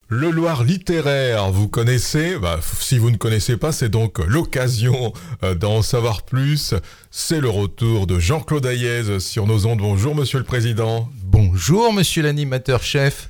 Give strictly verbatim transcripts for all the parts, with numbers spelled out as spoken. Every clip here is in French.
Le Loir littéraire, vous connaissez, bah, si vous ne connaissez pas, c'est donc l'occasion euh, d'en savoir plus. C'est le retour de Jean-Claude Hayez sur nos ondes. Bonjour Monsieur le Président. Bonjour Monsieur l'animateur-chef.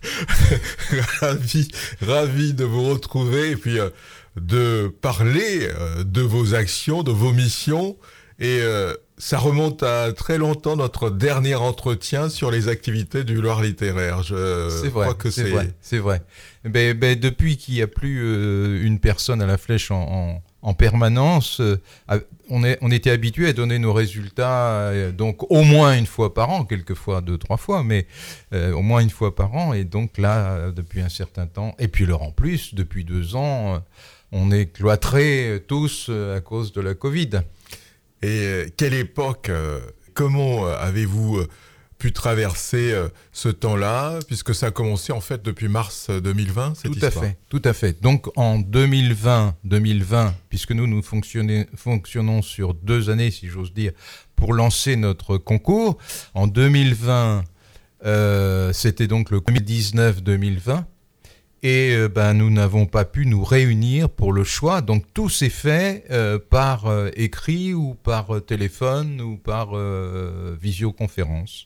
ravi, ravi de vous retrouver et puis euh, de parler euh, de vos actions, de vos missions. Et euh, ça remonte à très longtemps, notre dernier entretien sur les activités du Loir littéraire. Je c'est vrai, crois que c'est, c'est... vrai, c'est vrai. Ben, ben, depuis qu'il n'y a plus euh, une personne à la flèche en, en, en permanence, euh, on, est, on était habitué à donner nos résultats euh, donc au moins une fois par an, quelquefois deux, trois fois, mais euh, au moins une fois par an. Et donc là, euh, depuis un certain temps, et puis alors en plus, depuis deux ans, euh, on est cloîtrés euh, tous euh, à cause de la Covid. Et euh, quelle époque, euh, comment euh, avez-vous euh, pu traverser euh, ce temps-là, puisque ça a commencé en fait depuis mars deux mille vingt, cette tout histoire. Tout à fait, tout à fait. Donc en deux mille vingt, puisque nous, nous fonctionnons sur deux années, si j'ose dire, pour lancer notre concours, en deux mille vingt, euh, c'était donc le deux mille dix-neuf deux mille vingt, et euh, ben, nous n'avons pas pu nous réunir pour le choix. Donc tout s'est fait euh, par euh, écrit ou par euh, téléphone ou par euh, visioconférence.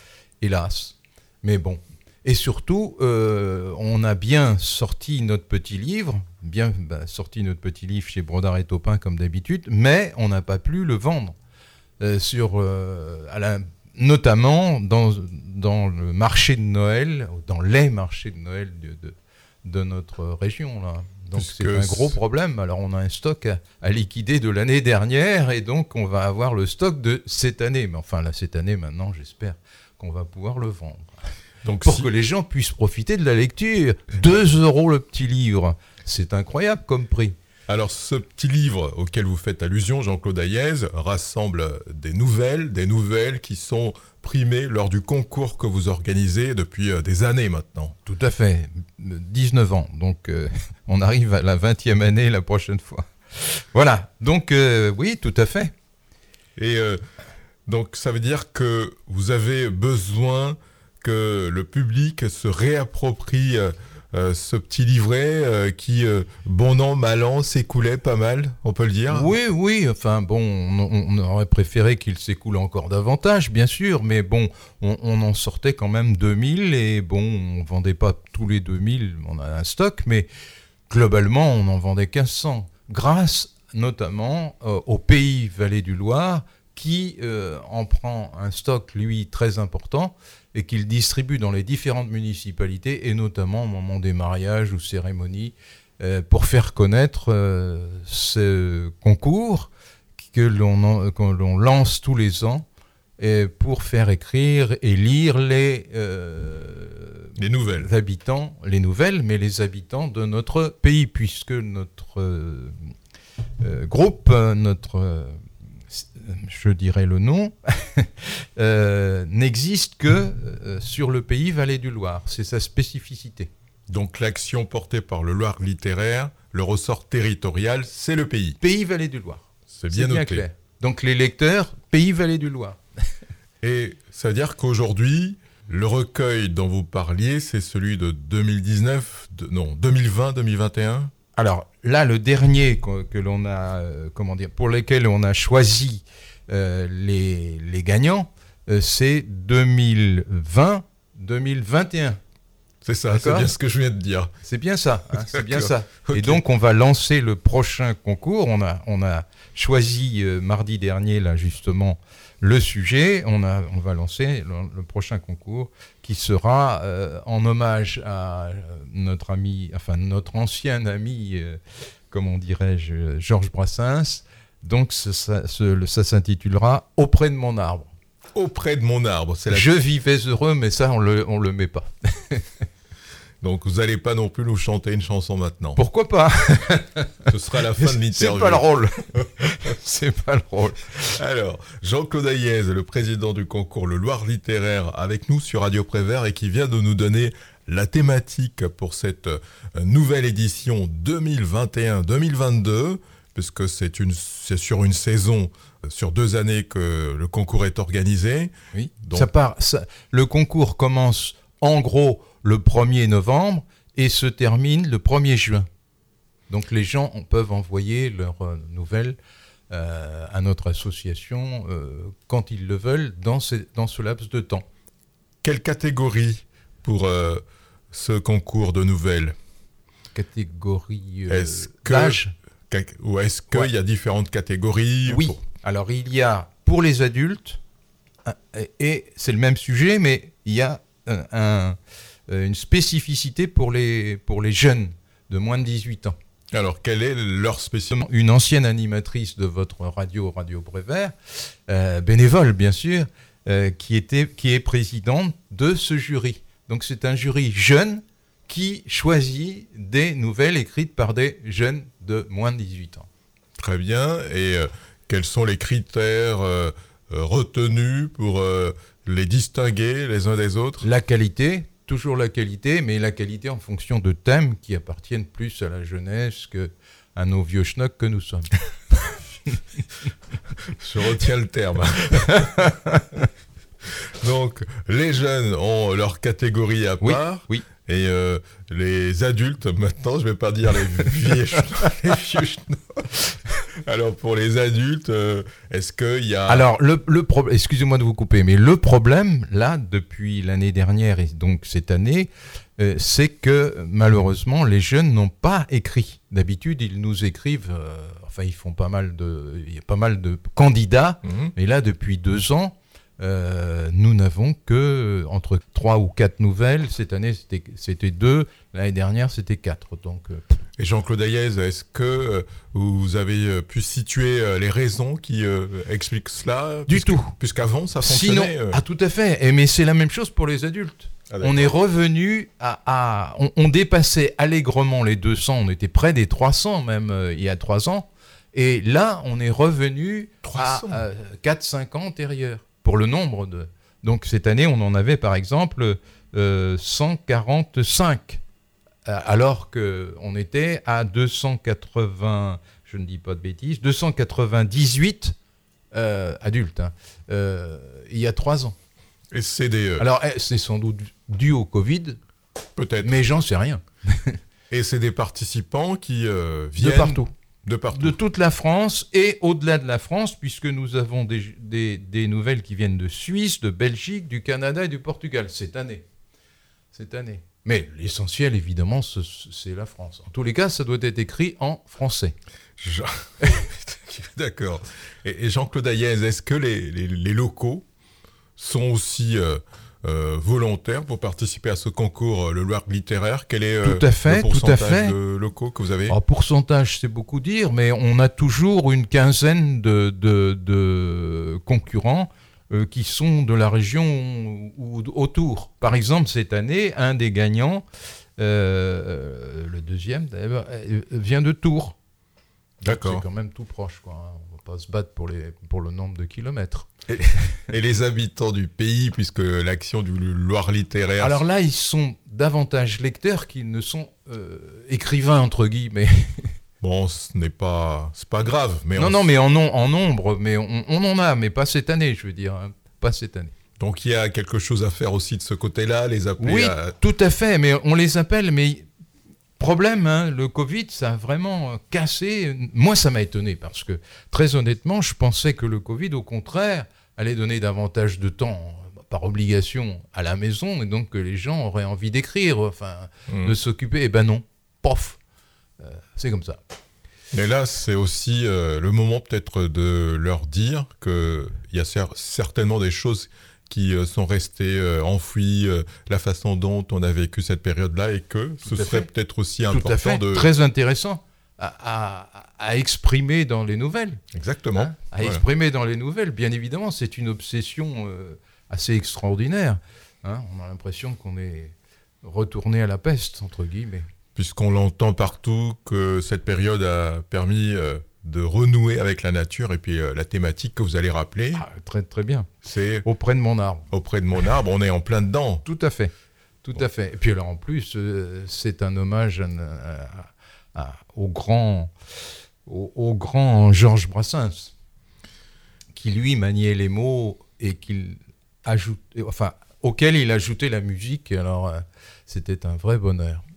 Hélas. Mais bon. Et surtout, euh, on a bien sorti notre petit livre, bien ben, sorti notre petit livre chez Brodart et Taupin comme d'habitude, mais on n'a pas pu le vendre. Euh, sur, euh, à la, notamment dans, dans le marché de Noël, dans les marchés de Noël de... de de notre région, là. Donc Puisque c'est un gros problème. Alors on a un stock à, à liquider de l'année dernière et donc on va avoir le stock de cette année. Mais enfin là, cette année, maintenant, j'espère qu'on va pouvoir le vendre. Donc, pour si... que les gens puissent profiter de la lecture. deux euros le petit livre. C'est incroyable comme prix. Alors ce petit livre auquel vous faites allusion, Jean-Claude Hayez, rassemble des nouvelles, des nouvelles qui sont primées lors du concours que vous organisez depuis des années maintenant. Tout à fait, dix-neuf ans, donc euh, on arrive à la vingtième année la prochaine fois. Voilà, donc euh, oui, tout à fait. Et euh, donc ça veut dire que vous avez besoin que le public se réapproprie euh, Euh, ce petit livret euh, qui, euh, bon an, mal an, s'écoulait pas mal, on peut le dire. Oui, oui, enfin bon, on, on aurait préféré qu'il s'écoule encore davantage, bien sûr, mais bon, on, on en sortait quand même deux mille, et bon, on vendait pas tous les deux mille, on a un stock, mais globalement, on en vendait quinze cents, grâce notamment euh, au Pays Vallée du Loir, qui euh, en prend un stock, lui, très important, et qu'il distribue dans les différentes municipalités, et notamment au moment des mariages ou cérémonies, euh, pour faire connaître euh, ce concours que l'on, que l'on lance tous les ans, et pour faire écrire et lire les, euh, les nouvelles. habitants, les nouvelles, mais les habitants de notre pays, puisque notre euh, euh, groupe, notre... Euh, je dirais le nom, euh, n'existe que euh, sur le Pays Vallée du Loir. C'est sa spécificité. Donc l'action portée par le Loir littéraire, le ressort territorial, c'est le pays. Pays Vallée du Loir. C'est bien, c'est bien noté. Clair. Donc les lecteurs, Pays Vallée du Loir. Et ça veut dire qu'aujourd'hui, le recueil dont vous parliez, c'est celui de deux mille dix-neuf, de, non, deux mille vingt, deux mille vingt et un. Alors là, le dernier que, que l'on a, euh, comment dire, pour lequel on a choisi euh, les, les gagnants, euh, c'est deux mille vingt deux mille vingt et un. C'est ça, D'accord c'est bien ce que je viens de dire. C'est bien ça, hein, c'est bien ça. Okay. Et donc on va lancer le prochain concours. On a, on a choisi euh, mardi dernier là justement le sujet. On a, on va lancer le, le prochain concours qui sera euh, en hommage à notre ami, enfin notre ancien ami, euh, comment dirais-je, Georges Brassens. Donc ça, ça, ça, ça s'intitulera Auprès de mon arbre. Auprès de mon arbre, c'est la... Je vivais heureux, mais ça on le, on le met pas. Donc vous n'allez pas non plus nous chanter une chanson maintenant. Pourquoi pas? Ce sera la fin de l'interview. C'est pas le rôle. C'est pas le rôle. Alors, Jean-Claude Hayez, le président du concours Le Loir littéraire, avec nous sur Radio Prévert et qui vient de nous donner la thématique pour cette nouvelle édition deux mille vingt et un deux mille vingt-deux, puisque c'est, une, c'est sur une saison, sur deux années que le concours est organisé. Oui. Donc... Ça part, ça, le concours commence en gros le premier novembre et se termine le premier juin. Donc les gens peuvent envoyer leurs euh, nouvelles euh, à notre association euh, quand ils le veulent dans, ces, dans ce laps de temps. Quelle catégorie pour euh, ce concours de nouvelles ? Catégorie euh, est-ce que, d'âge ? Ou est-ce qu'il ouais. y a différentes catégories ? Oui, pour... alors il y a pour les adultes, et, et c'est le même sujet, mais il y a un, un, une spécificité pour les, pour les jeunes de moins de dix-huit ans. Alors, quelle est leur spécificité ? Une ancienne animatrice de votre radio, Radio Prévert, euh, bénévole bien sûr, euh, qui, était, qui est présidente de ce jury. Donc c'est un jury jeune qui choisit des nouvelles écrites par des jeunes de moins de dix-huit ans. Très bien. Et euh, quels sont les critères euh, retenus pour euh, les distinguer les uns des autres ? La qualité. Toujours la qualité, mais la qualité en fonction de thèmes qui appartiennent plus à la jeunesse qu'à nos vieux schnocks que nous sommes. Je retiens le terme. Donc, les jeunes ont leur catégorie à part. Oui, oui. Et euh, les adultes, maintenant, je ne vais pas dire les vieux schnocks, les vieux schnocks. Alors, pour les adultes, euh, est-ce qu'il y a... Alors, le, le pro... excusez-moi de vous couper, mais le problème, là, depuis l'année dernière et donc cette année, euh, c'est que, malheureusement, les jeunes n'ont pas écrit. D'habitude, ils nous écrivent... Euh, enfin, ils font pas mal de... Il y a pas mal de candidats, mmh. mais là, depuis deux ans, Euh, nous n'avons que entre trois ou quatre nouvelles. Cette année, c'était, c'était deux. L'année dernière, c'était quatre. Donc, euh... Et Jean-Claude Hayez, est-ce que euh, vous avez pu situer euh, les raisons qui euh, expliquent cela ? Du puisque, tout. Puisqu'avant, ça fonctionnait. Sinon, euh... ah, tout à fait. Et, mais c'est la même chose pour les adultes. Ah, on est revenu à... à on, on dépassait allègrement les deux cents. On était près des trois cents même euh, il y a trois ans. Et là, on est revenu à euh, quatre à cinq ans antérieurs. Pour le nombre de... Donc cette année, on en avait par exemple euh, cent quarante-cinq, euh, alors qu'on était à deux cent quatre-vingts, je ne dis pas de bêtises, deux cent quatre-vingt-dix-huit euh, adultes, hein, euh, il y a trois ans. Et c'est des... Euh... Alors c'est sans doute dû au Covid, peut-être, mais j'en sais rien. Et c'est des participants qui euh, viennent... De partout. De partout. De toute la France et au-delà de la France, puisque nous avons des, des, des nouvelles qui viennent de Suisse, de Belgique, du Canada et du Portugal, cette année. Cette année. Mais l'essentiel, évidemment, ce, c'est la France. En tous les cas, ça doit être écrit en français. Je... D'accord. Et, et Jean-Claude Hayez, est-ce que les, les, les locaux sont aussi... Euh... Euh, volontaires pour participer à ce concours, euh, le Loir littéraire? Quel est euh, tout à fait, le pourcentage tout à fait. de locaux que vous avez? En pourcentage, c'est beaucoup dire, mais on a toujours une quinzaine de, de, de concurrents euh, qui sont de la région ou, ou autour. Par exemple, cette année, un des gagnants, euh, le deuxième d'ailleurs, vient de Tours. D'accord. C'est quand même tout proche, quoi. Hein. On ne va pas se battre pour, les, pour le nombre de kilomètres. Et, et les habitants du pays, puisque l'action du Loir littéraire... Alors là, ils sont davantage lecteurs qu'ils ne sont euh, écrivains, entre guillemets. Bon, ce n'est pas, c'est pas grave. Mais non, on... non, mais en, en nombre, mais on, on en a, mais pas cette année, je veux dire. Hein, pas cette année. Donc il y a quelque chose à faire aussi de ce côté-là, les appeler Oui, à... tout à fait, mais on les appelle, mais... Problème, hein, le Covid, ça a vraiment cassé. Moi, ça m'a étonné parce que, très honnêtement, je pensais que le Covid, au contraire, allait donner davantage de temps, par obligation, à la maison, et donc que les gens auraient envie d'écrire, enfin, mmh. de s'occuper. Eh ben non, pof, euh, c'est comme ça. Mais là, c'est aussi euh, le moment peut-être de leur dire qu'il y a cer- certainement des choses qui euh, sont restées euh, enfouies, euh, la façon dont on a vécu cette période-là, et que ce serait fait. peut-être aussi Tout important à fait. de... Très intéressant à, à, à exprimer dans les nouvelles. Exactement. Hein, à voilà. exprimer dans les nouvelles, bien évidemment, c'est une obsession euh, assez extraordinaire. Hein, on a l'impression qu'on est retourné à la peste, entre guillemets. Puisqu'on l'entend partout, que cette période a permis... Euh, de renouer avec la nature, et puis euh, la thématique que vous allez rappeler. Ah, très très bien. C'est auprès de mon arbre. Auprès de mon arbre, on est en plein dedans. Tout à fait, tout bon. à fait. Et puis alors en plus, euh, c'est un hommage à, à, à, au grand, au, au grand Georges Brassens, qui lui maniait les mots et qu'il ajoute, enfin auquel il ajoutait la musique. Alors euh, c'était un vrai bonheur.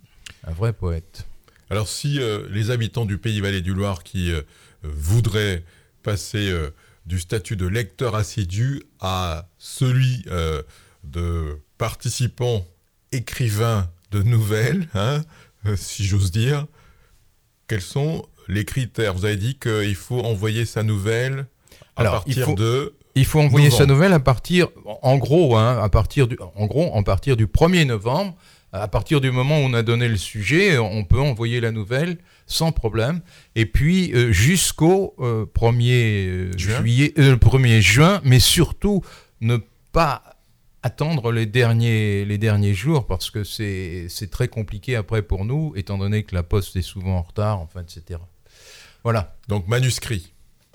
Un vrai poète. Alors si euh, les habitants du Pays Vallée du Loir qui euh, voudraient passer euh, du statut de lecteur assidu à celui euh, de participant écrivain de nouvelles, hein, euh, si j'ose dire, quels sont les critères? Vous avez dit qu'il faut envoyer sa nouvelle à Alors, partir il faut, de... Il faut envoyer novembre. sa nouvelle à partir, en gros, hein, à partir du, en gros, en partir du premier novembre. À partir du moment où on a donné le sujet, on peut envoyer la nouvelle sans problème. Et puis euh, jusqu'au euh, premier Juin. juillet, euh, premier juin, mais surtout ne pas attendre les derniers, les derniers jours parce que c'est, c'est très compliqué après pour nous, étant donné que la poste est souvent en retard, enfin, et cetera. Voilà. Donc manuscrit.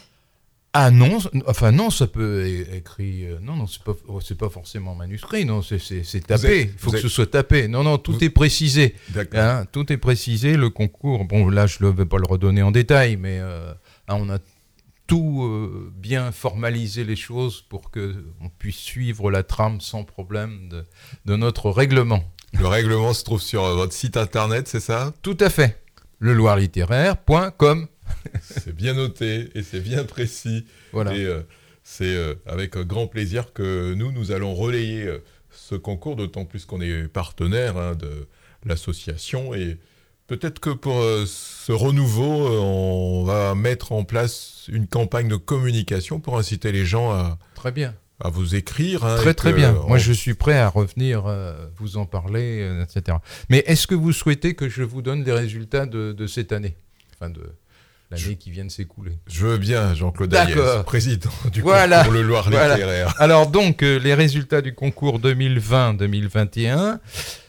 Ah non, enfin non, ça peut é- écrit. euh, non, non, c'est pas, c'est pas forcément manuscrit. Non, c'est, c'est, c'est tapé. êtes- Il faut vous que êtes- ce soit tapé. Non, non, tout Vous- est précisé. D'accord. Hein, tout est précisé. Le concours. Bon, là, je ne vais pas le redonner en détail, mais euh, hein, on a tout euh, bien formalisé les choses pour que on puisse suivre la trame sans problème de, de notre règlement. Le règlement se trouve sur euh, votre site internet, c'est ça? Tout à fait. le loir littéraire point com. C'est bien noté et c'est bien précis. Voilà. Et euh, c'est euh, avec grand plaisir que nous, nous allons relayer euh, ce concours, d'autant plus qu'on est partenaire hein, de l'association. Et peut-être que pour euh, ce renouveau, euh, on va mettre en place une campagne de communication pour inciter les gens à, Très bien. à vous écrire. Hein, Très et très que, bien. euh, Moi on- je suis prêt à revenir euh, vous en parler, euh, et cetera. Mais est-ce que vous souhaitez que je vous donne les résultats de, de cette année, enfin de l'année Je- qui vient de s'écouler? Je veux bien, Jean-Claude D'accord. Hayez, président du Voilà. concours Le Loir Voilà. littéraire. Alors donc euh, les résultats du concours deux mille vingt deux mille vingt et un,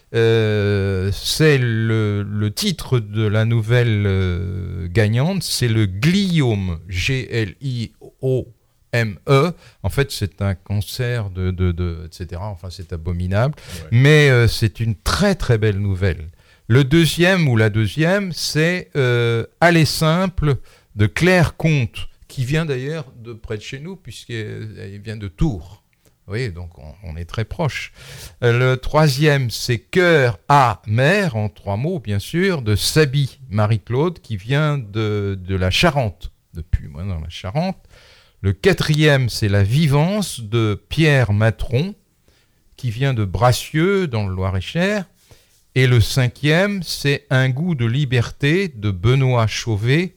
euh, c'est le, le titre de la nouvelle euh, gagnante, c'est le gliome, G L I O M E. En fait, c'est un cancer de, de, de et cetera. Enfin, c'est abominable. Ouais. Mais euh, c'est une très très belle nouvelle. Le deuxième ou la deuxième, c'est euh, Aller simple de Claire Comte, qui vient d'ailleurs de près de chez nous, puisqu'elle vient de Tours. Oui, donc on, on est très proche. Euh, le troisième, c'est Cœur à mer, en trois mots bien sûr, de Sabi Marie-Claude, qui vient de, de la Charente, depuis moi dans la Charente. Le quatrième, c'est La Vivance de Pierre Matron, qui vient de Bracieux, dans le Loir-et-Cher. Et le cinquième, c'est Un goût de liberté de Benoît Chauvet,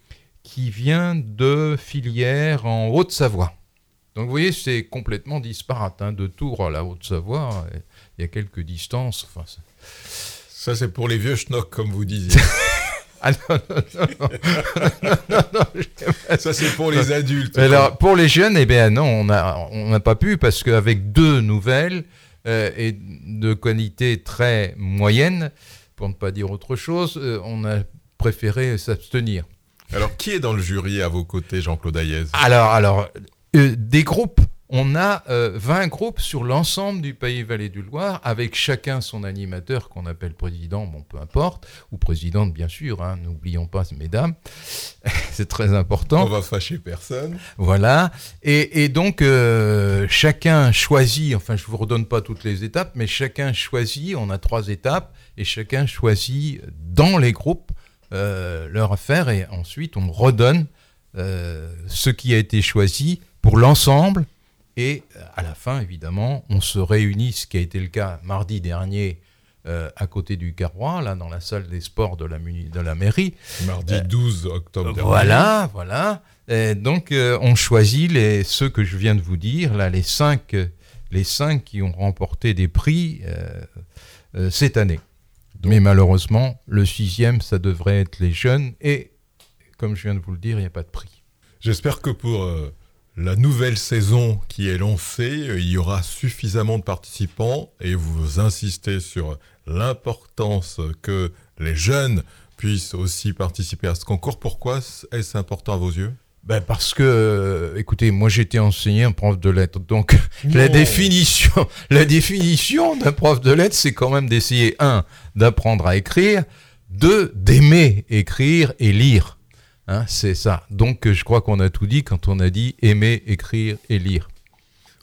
qui vient de Filière, en Haute-Savoie. Donc vous voyez, c'est complètement disparate. Hein. De Tours à la Haute-Savoie, il y a quelques distances. Enfin, c'est... Ça, c'est pour les vieux schnocks, comme vous disiez. Ah non, non, non, non, non, non, non, je- Ça, c'est pour les adultes. Alors, pour les jeunes, eh bien non, on n'a on n'a pas pu parce qu'avec deux nouvelles euh, et de qualité très moyenne, pour ne pas dire autre chose, euh, on a préféré s'abstenir. Alors, qui est dans le jury à vos côtés, Jean-Claude Hayez? Alors, alors euh, des groupes, on a euh, vingt groupes sur l'ensemble du Pays Vallée du Loir, avec chacun son animateur qu'on appelle président, bon peu importe, ou présidente bien sûr, hein, n'oublions pas mesdames, c'est très important. On va fâcher personne. Voilà, et, et donc euh, chacun choisit, enfin je ne vous redonne pas toutes les étapes, mais chacun choisit, on a trois étapes, et chacun choisit dans les groupes euh, leur affaire, et ensuite on redonne euh, ce qui a été choisi pour l'ensemble, et à la fin évidemment on se réunit, ce qui a été le cas mardi dernier, euh, à côté du Carrois, là dans la salle des sports de la, muni- de la mairie. Mardi Euh, douze octobre dernier. Voilà, voilà. Et donc, euh, on choisit les, ceux que je viens de vous dire, là, les cinq, les cinq qui ont remporté des prix euh, euh, cette année. Donc- Mais malheureusement, le sixième, ça devrait être les jeunes. Et, comme je viens de vous le dire, il n'y a pas de prix. J'espère que pour euh, la nouvelle saison qui est lancée, euh, il y aura suffisamment de participants et vous insistez sur l'importance que les jeunes puissent aussi participer à ce concours. Pourquoi est-ce important à vos yeux? Ben parce que, euh, écoutez, moi j'étais enseignant, prof de lettres, donc la Non. définition, la définition d'un prof de lettres, c'est quand même d'essayer, un, d'apprendre à écrire, deux, d'aimer écrire et lire. Hein, c'est ça. Donc je crois qu'on a tout dit quand on a dit aimer, écrire et lire.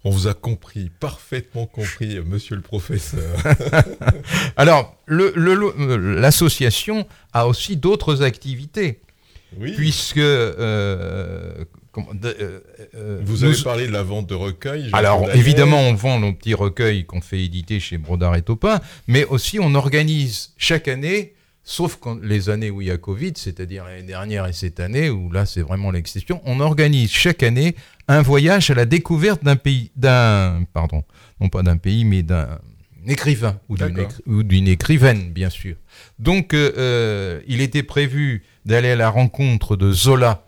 On vous a compris, parfaitement compris, monsieur le professeur. Alors, le, le, l'association a aussi d'autres activités. Oui. Puisque... Euh, comment, euh, euh, vous avez nous... parlé de la vente de recueils. Alors, évidemment, on vend nos petits recueils qu'on fait éditer chez Brodart et Taupin, mais aussi on organise chaque année, sauf quand, les années où il y a Covid, c'est-à-dire l'année dernière et cette année, où là c'est vraiment l'exception, on organise chaque année un voyage à la découverte d'un pays, d'un, pardon, non pas d'un pays, mais d'un écrivain ou d'une, écri- ou d'une écrivaine, bien sûr. Donc, euh, il était prévu d'aller à la rencontre de Zola,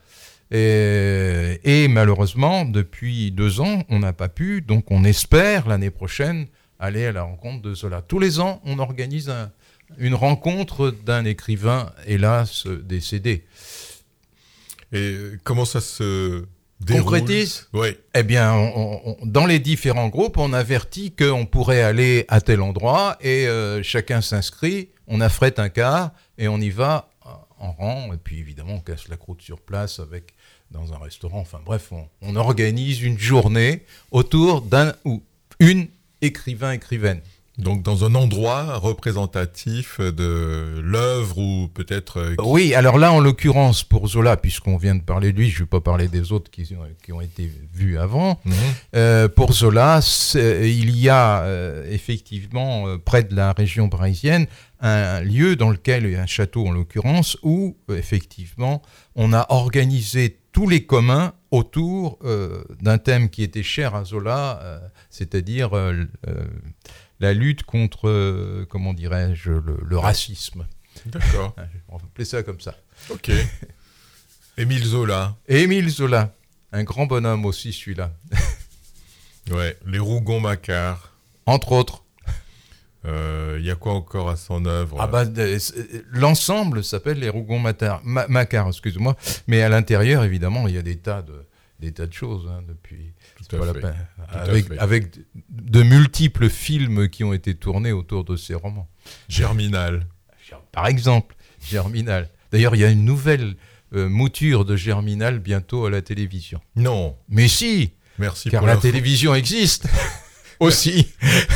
et, et malheureusement, depuis deux ans, on n'a pas pu, donc on espère l'année prochaine aller à la rencontre de Zola. Tous les ans, on organise un, une rencontre d'un écrivain, hélas, décédé. Et comment ça se... Déroule. Concrétise ? Oui. Eh bien, on, on, dans les différents groupes, on avertit qu'on pourrait aller à tel endroit et euh, chacun s'inscrit, on affrète un car et on y va en rang. Et puis évidemment, on casse la croûte sur place avec, dans un restaurant. Enfin bref, on, on organise une journée autour d'un ou une écrivain-écrivaine. Donc dans un endroit représentatif de l'œuvre ou peut-être... Qui... Oui, alors là, en l'occurrence, pour Zola, puisqu'on vient de parler de lui, je ne vais pas parler des autres qui, qui ont été vus avant. Mmh. Euh, pour Zola, il y a euh, effectivement, euh, près de la région parisienne, un lieu dans lequel, un château en l'occurrence, où effectivement, on a organisé tous les communs autour euh, d'un thème qui était cher à Zola, euh, c'est-à-dire... Euh, euh, la lutte contre, euh, comment dirais-je, le, le racisme. D'accord. On va appeler ça comme ça. Ok. Émile Zola. Émile Zola, un grand bonhomme aussi celui-là. Ouais, les Rougon-Macquart. Entre autres. Il euh, y a quoi encore à son œuvre? Ah bah, l'ensemble s'appelle les Rougon-Macquart, Ma- excuse-moi, mais à l'intérieur, évidemment, il y a des tas de, des tas de choses hein, depuis... Tout à fait. Tout avec, à fait. avec de multiples films qui ont été tournés autour de ces romans. Germinal. Par exemple, Germinal. D'ailleurs, il y a une nouvelle euh, mouture de Germinal bientôt à la télévision. Non. Mais si. Merci car pour la l'info. télévision existe aussi.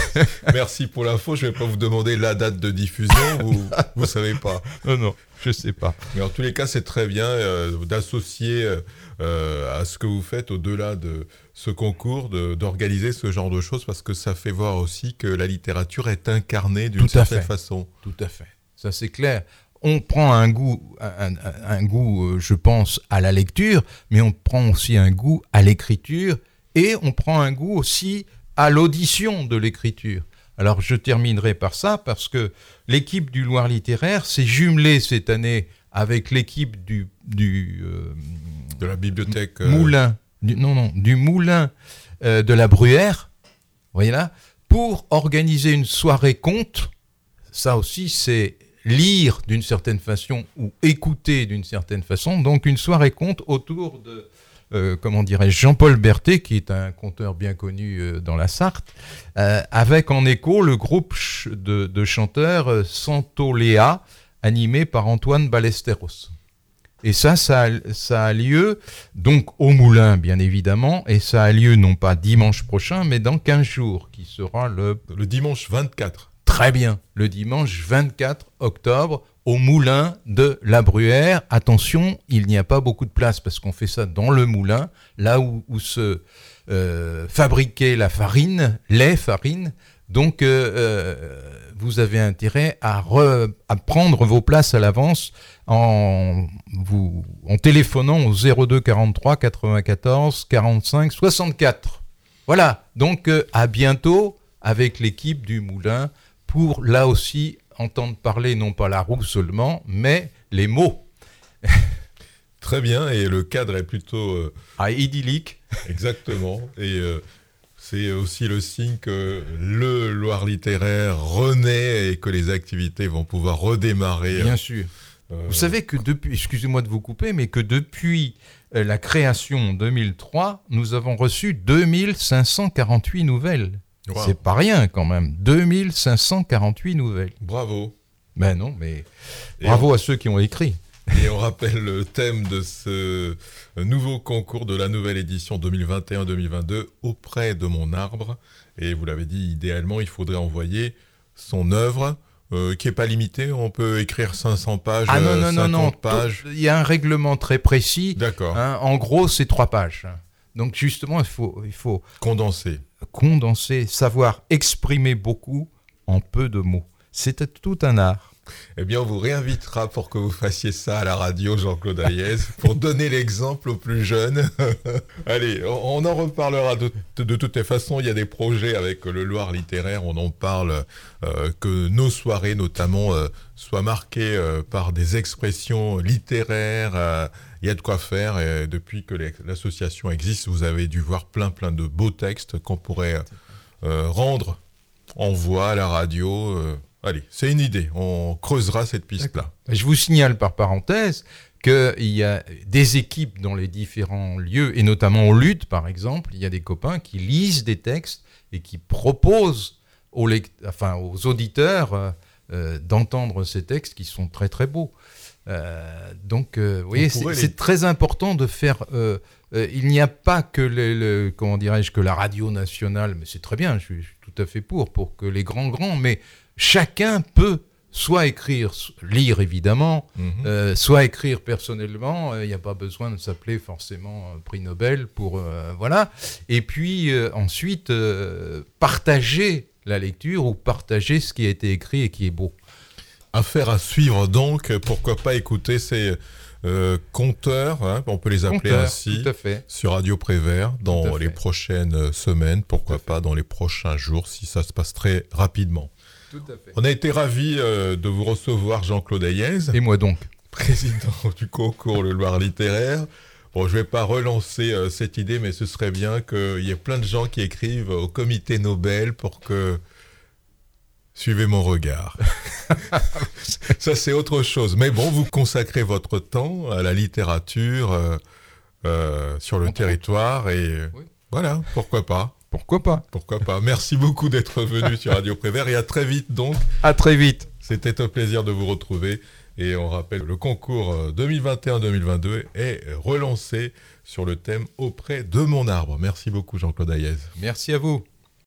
Merci pour l'info. Je ne vais pas vous demander la date de diffusion. Vous ne savez pas. Non, non, je ne sais pas. Mais en tous les cas, c'est très bien euh, d'associer euh, à ce que vous faites au-delà de ce concours, de, d'organiser ce genre de choses, parce que ça fait voir aussi que la littérature est incarnée d'une Tout à certaine fait. façon. Tout à fait. Ça, c'est clair. On prend un goût, un, un, un goût, je pense, à la lecture, mais on prend aussi un goût à l'écriture et on prend un goût aussi à l'audition de l'écriture. Alors, je terminerai par ça, parce que l'équipe du Loir littéraire s'est jumelée cette année avec l'équipe du... du euh, de la bibliothèque... Euh... Moulin. Du, non, non, du Moulin euh, de la Bruyère, vous voyez là, pour organiser une soirée conte. Ça aussi, c'est lire d'une certaine façon ou écouter d'une certaine façon. Donc, une soirée conte autour de... Euh, comment dirais-je, Jean-Paul Berthet, qui est un conteur bien connu euh, dans la Sarthe, euh, avec en écho le groupe ch- de, de chanteurs euh, Santoléa, animé par Antoine Ballesteros. Et ça, ça a, ça a lieu donc au Moulin, bien évidemment, et ça a lieu non pas dimanche prochain, mais dans quinze jours, qui sera le... Le dimanche vingt-quatre. Très bien, le dimanche vingt-quatre octobre, au Moulin de la Bruyère. Attention, il n'y a pas beaucoup de place parce qu'on fait ça dans le moulin, là où, où se euh, fabriquait la farine, les farines. Donc, euh, euh, vous avez intérêt à, re, à prendre vos places à l'avance en, vous, en téléphonant au zéro deux quarante-trois quatre-vingt-quatorze quarante-cinq soixante-quatre. Voilà, donc euh, à bientôt avec l'équipe du Moulin pour, là aussi, entendre parler non pas la roue seulement, mais les mots. Très bien, et le cadre est plutôt... Euh, ah, idyllique. Exactement, et euh, c'est aussi le signe que le Loir littéraire renaît et que les activités vont pouvoir redémarrer. Bien sûr. Euh, vous savez que depuis, excusez-moi de vous couper, mais que depuis euh, la création en deux mille trois, nous avons reçu deux mille cinq cent quarante-huit nouvelles. Wow. C'est pas rien quand même, deux mille cinq cent quarante-huit nouvelles. Bravo. Ben non, mais et bravo on... à ceux qui ont écrit. Et on rappelle le thème de ce nouveau concours de la nouvelle édition deux mille vingt et un deux mille vingt-deux, Auprès de mon arbre. Et vous l'avez dit, idéalement, il faudrait envoyer son œuvre, euh, qui n'est pas limitée. On peut écrire cinq cents pages, ah non, non, cinquante non, non. pages. Il y a un règlement très précis. D'accord. Hein, en gros, c'est trois pages. Donc justement, il faut, il faut condenser. Condenser, savoir exprimer beaucoup en peu de mots. C'est tout un art. Eh bien, on vous réinvitera pour que vous fassiez ça à la radio, Jean-Claude Hayez, pour donner l'exemple aux plus jeunes. Allez, on en reparlera de, de, de toutes les façons. Il y a des projets avec le Loir littéraire. On en parle, euh, que nos soirées, notamment, euh, soient marquées euh, par des expressions littéraires. Euh, il y a de quoi faire. Et depuis que les, l'association existe, vous avez dû voir plein, plein de beaux textes qu'on pourrait euh, rendre en voix à la radio. Euh, Allez, c'est une idée, on creusera cette piste-là. Je vous signale par parenthèse qu'il y a des équipes dans les différents lieux, et notamment au Lutte par exemple, il y a des copains qui lisent des textes et qui proposent aux, lect... enfin, aux auditeurs euh, euh, d'entendre ces textes qui sont très très beaux. Euh, donc, euh, vous voyez, c'est, les... c'est très important de faire... Euh, euh, il n'y a pas que, les, le, comment dirais-je, que la radio nationale, mais c'est très bien, je suis, je suis tout à fait pour, pour que les grands grands, mais chacun peut soit écrire, lire évidemment, mmh. euh, soit écrire personnellement. Il euh, n'y a pas besoin de s'appeler forcément euh, prix Nobel pour euh, voilà. Et puis euh, ensuite euh, partager la lecture ou partager ce qui a été écrit et qui est beau. Affaire à suivre donc. Pourquoi pas écouter ces euh, conteurs, hein, on peut les appeler Conteur, ainsi, tout à fait. Sur Radio Prévert dans les prochaines semaines. Pourquoi pas dans les prochains jours si ça se passe très rapidement. Tout à fait. On a été ravis euh, de vous recevoir, Jean-Claude Hayez. Et moi donc. Président du concours Le Loir littéraire. Bon, je ne vais pas relancer euh, cette idée, mais ce serait bien qu'il y ait plein de gens qui écrivent au comité Nobel pour que... Suivez mon regard. Ça, c'est autre chose. Mais bon, vous consacrez votre temps à la littérature euh, euh, sur le Entre territoire autres. Et oui. Voilà, pourquoi pas. Pourquoi pas ? Pourquoi pas. Merci beaucoup d'être venu sur Radio Prévert et à très vite donc. À très vite. C'était un plaisir de vous retrouver et on rappelle le concours deux mille vingt et un deux mille vingt-deux est relancé sur le thème Auprès de mon arbre. Merci beaucoup Jean-Claude Hayez. Merci à vous.